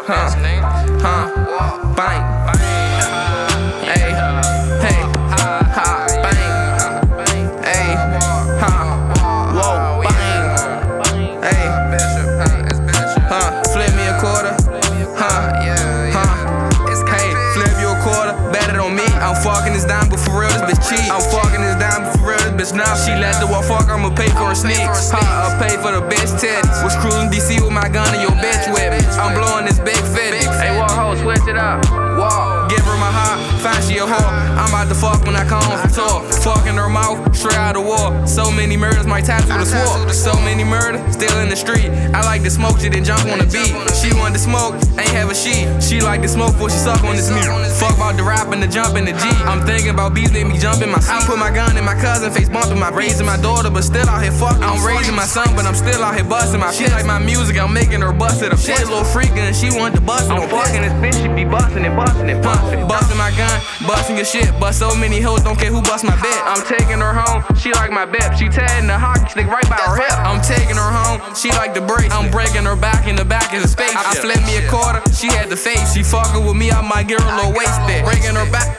Bang. Hey, hey, ha, bang. Hey, ha, whoa, bang. Hey, flip me a quarter. Hey, flip you a quarter, bet it on me. I'm fucking this dime, but for real, this bitch cheap. I'm fucking this dime, but for real, this bitch now. She let the wall fuck, I'ma pay for her sneaks. I'll pay for the bitch titties. Was cruising DC with my gun and your bitch with me. I'm blowing this big 50. Hey, walk ho, switch it up. Walk, give her my heart, find she a whore. I'm about to fuck when I come home from tour. Fucking her mouth, straight out of war. So many murders, my tattoo the swore. So many murders, still in the street. I like to smoke, she didn't jump on the beat. She wanted to smoke, ain't have a sheet. She like to smoke before she suck on this meat. Fuck about the rap and the jump in the G. I'm thinking about beats, let me jump in my seat. I put my gun in my cousin, face bumping my raising my daughter, but still out here fucking. I'm raising my son, but I'm still out here busting my shit. Like my music, I'm making her bust it. She a little freakin' and she want to bust it. I'm fucking this bitch, she be busting it, busting it, busting it. Busting my gun, busting your shit. Bust so many hoes, don't care who bust my bed. I'm taking her home, she like my bep. She tatting the hockey stick right by her hip. I'm taking her home, she like the break. I'm breaking her back, in the back is a space. I flip me a quarter, she had the face. She fucking with me, I might give her a little waist there. Breaking her back,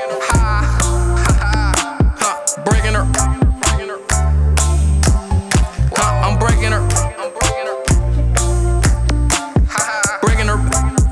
breaking her. I'm breaking her. Breaking her.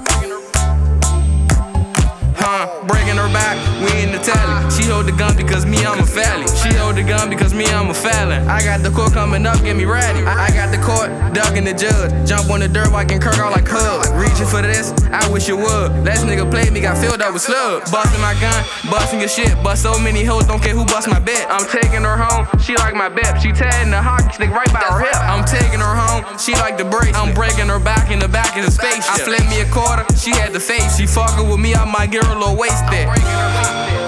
Breaking her back, we in the tally. She hold the gun because me, I'm a felon. She hold the gun because me, I'm a felon. I got the court coming up, get me ready. I got the court, ducking the judge. Jump on the dirt, walking Kirk out like Hug. Reaching for this, I wish you would. Last nigga played me, got filled up with slugs. Busting my gun, busting your shit. Bust so many hoes, don't care who bust my bet. I'm taking her home, she like my bep. She tatting the hockey stick right by her hip. I'm taking her home, she like the break. I'm breaking her back, in the back is a spaceship. I flip me a quarter, she had the face. She fucking with me, I might give her a little waist there.